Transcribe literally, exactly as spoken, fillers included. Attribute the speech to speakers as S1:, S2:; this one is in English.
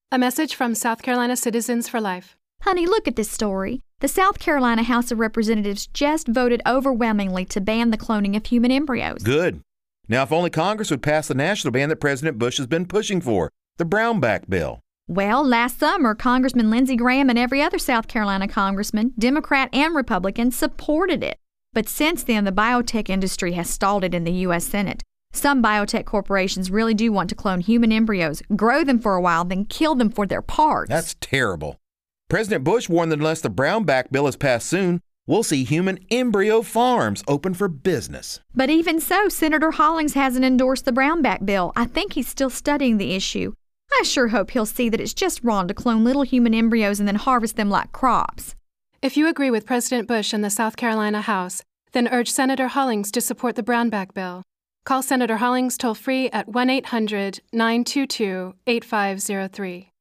S1: A message from South Carolina Citizens for Life.
S2: Honey, look at this story. The South Carolina House of Representatives just voted overwhelmingly to ban the cloning of human embryos.
S3: Good. Now, if only Congress would pass the national ban that President Bush has been pushing for, the Brownback bill.
S2: Well, last summer, Congressman Lindsey Graham and every other South Carolina congressman, Democrat and Republican, supported it. But since then, the biotech industry has stalled it in the U S Senate. Some biotech corporations really do want to clone human embryos, grow them for a while, then kill them for their parts.
S3: That's terrible. President Bush warned that unless the Brownback bill is passed soon, we'll see human embryo farms open for business.
S2: But even so, Senator Hollings hasn't endorsed the Brownback bill. I think he's still studying the issue. I sure hope he'll see that it's just wrong to clone little human embryos and then harvest them like crops.
S1: If you agree with President Bush and the South Carolina House, then urge Senator Hollings to support the Brownback bill. Call Senator Hollings toll-free at one eight hundred nine two two eight five zero three.